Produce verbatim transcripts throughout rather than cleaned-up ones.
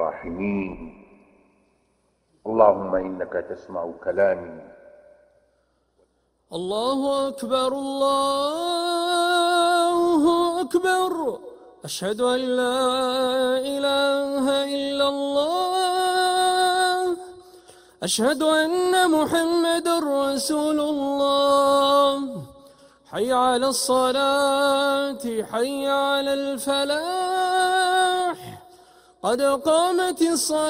الراحمين. اللهم إنك تسمع كلامي. الله أكبر الله أكبر، أشهد أن لا إله إلا الله، أشهد أن محمدًا رسول الله. حي على الصلاة، حي على الفلاح، قد قامت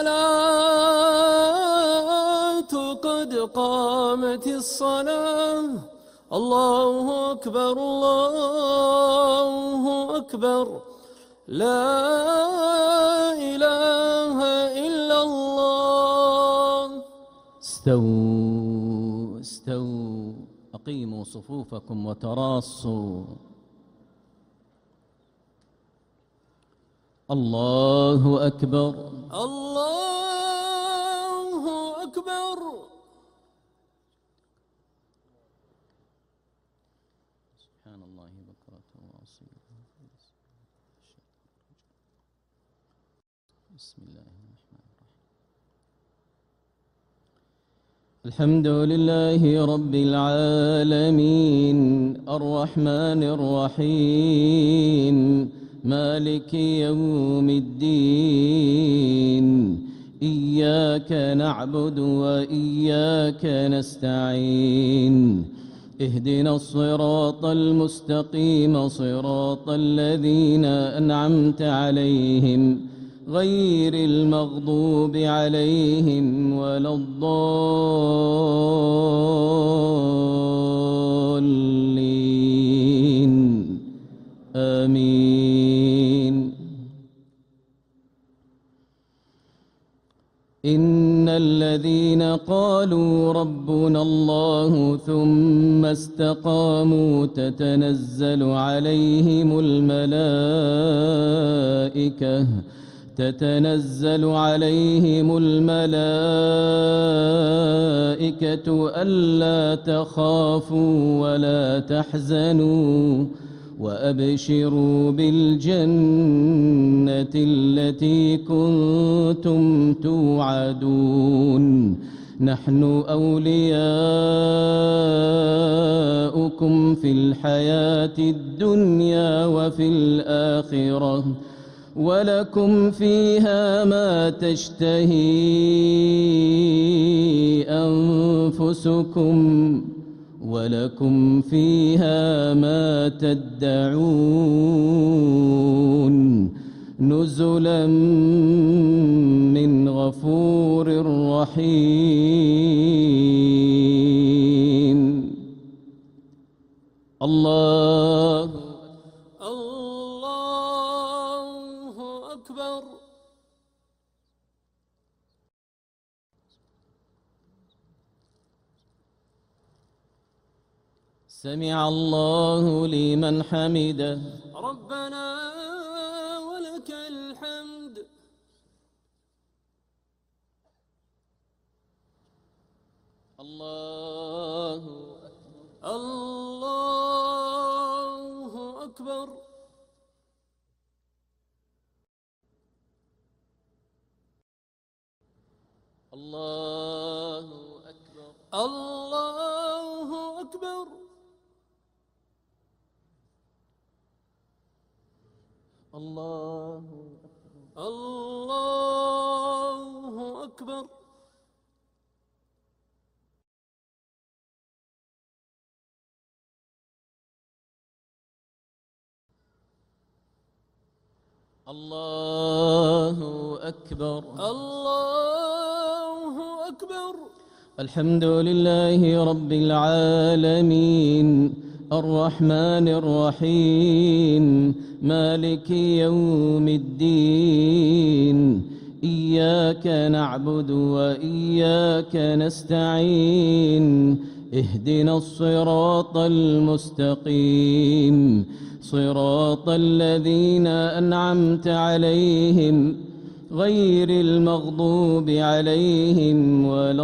الصلاة، قد قامت الصلاة. الله أكبر الله أكبر، لا إله إلا الله. استووا استووا، أقيموا صفوفكم وتراصوا. الله أكبر الله أكبر. سبحان الله بكرة وأصيلا. بسم الله الرحمن الرحيم. الحمد لله رب العالمين، الرحمن الرحيم، مالك يوم الدين. إياك نعبد وإياك نستعين، اهدنا الصراط المستقيم، صراط الذين أنعمت عليهم غير المغضوب عليهم ولا الضالين. آمين. إن الذين قالوا ربنا الله ثم استقاموا تتنزل عليهم الملائكة تتنزل عليهم الملائكة ألا تخافوا ولا تحزنوا وأبشروا بالجنة التي كنتم توعدون. نحن أولياؤكم في الحياة الدنيا وفي الآخرة، ولكم فيها ما تشتهي أنفسكم ولكم فيها ما تدعون، نزلا من غفور رحيم. الله الله أكبر. سمع الله لمن حمده. ربنا ولك الحمد. الله الله أكبر. الله أكبر. الله أكبر. الله الله أكبر. الله أكبر. الله أكبر. الحمد لله رب العالمين، الرحمن الرحيم، مالك يوم الدين. إياك نعبد وإياك نستعين، اهدنا الصراط المستقيم، صراط الذين أنعمت عليهم غير المغضوب عليهم ولا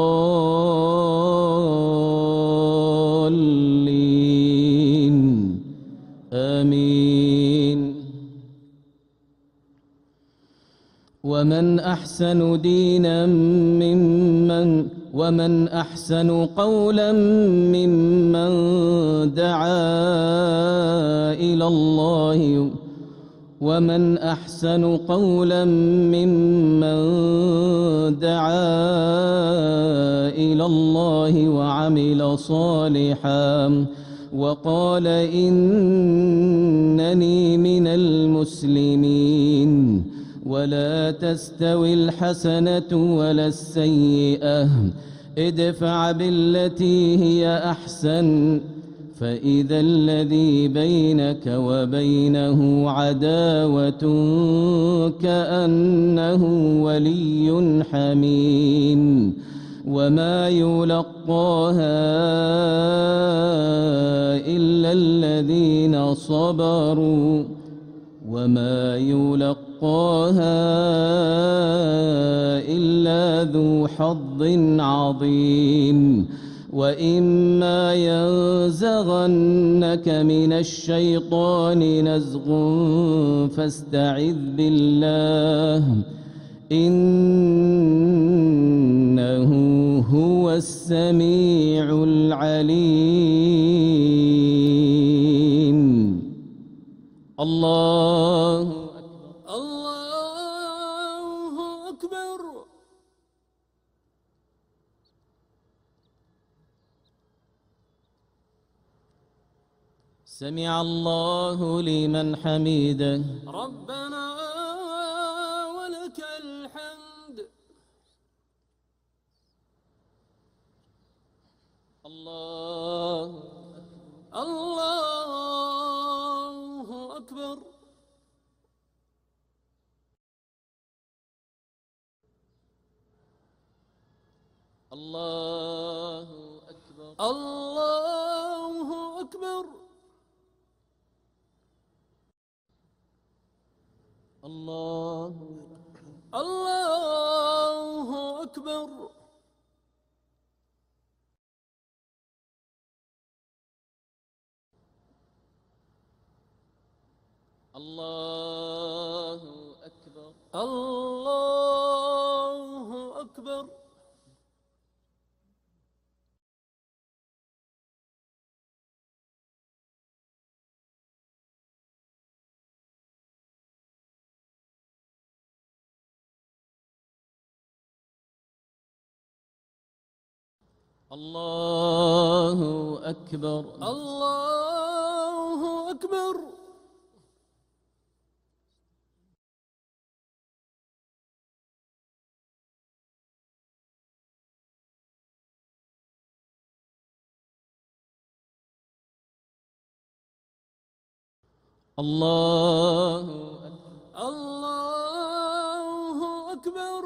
الضالين. آمين. ومن أحسن دينا ممن ومن أحسن قولا ممن دعا إلى الله ومن أحسن قولا ممن دعا إلى الله وعمل صالحا وقال إنني من المسلمين. ولا تستوي الحسنة ولا السيئة ادفع بالتي هي أحسن فإذا الذي بينك وبينه عداوة كأنه ولي حميم وما يلقاها إلا الذين صبروا وما يلقاها إلا ذو حظ عظيم. وإما ينزغنك من الشيطان نزغ فاستعذ بالله إنه هو السميع العليم. الله أكبر. الله أكبر. سمع الله لمن حمده. ربنا ولك الحمد. الله الله أكبر. الله أكبر. الله أكبر. الله الله أكبر. الله أكبر. الله أكبر. الله أكبر. الله أكبر. الله الله أكبر.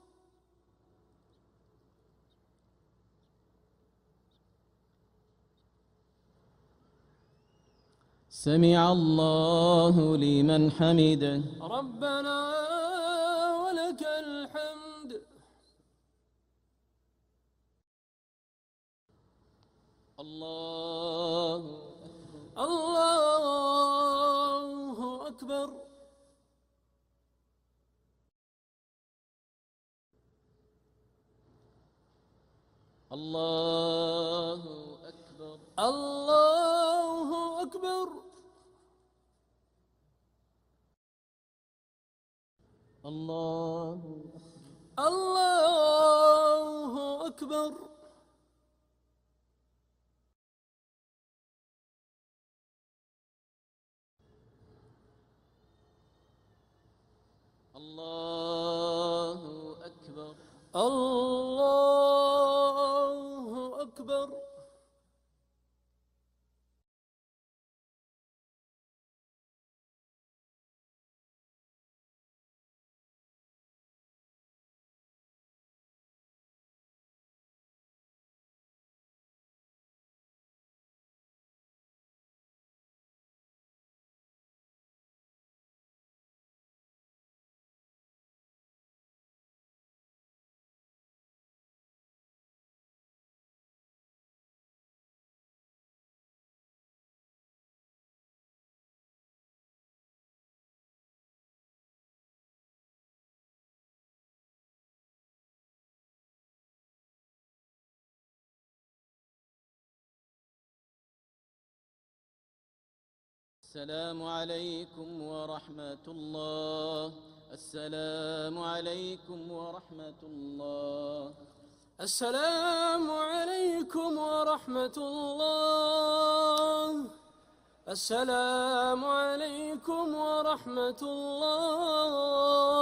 سمع الله لمن حمده. ربنا ولك الحمد. الله الله أكبر. الله أكبر. الله أكبر. الله الله أكبر. الله أكبر. الله أكبر. السلام عليكم ورحمة الله. السلام عليكم ورحمة الله. السلام عليكم ورحمة الله. السلام عليكم ورحمة الله.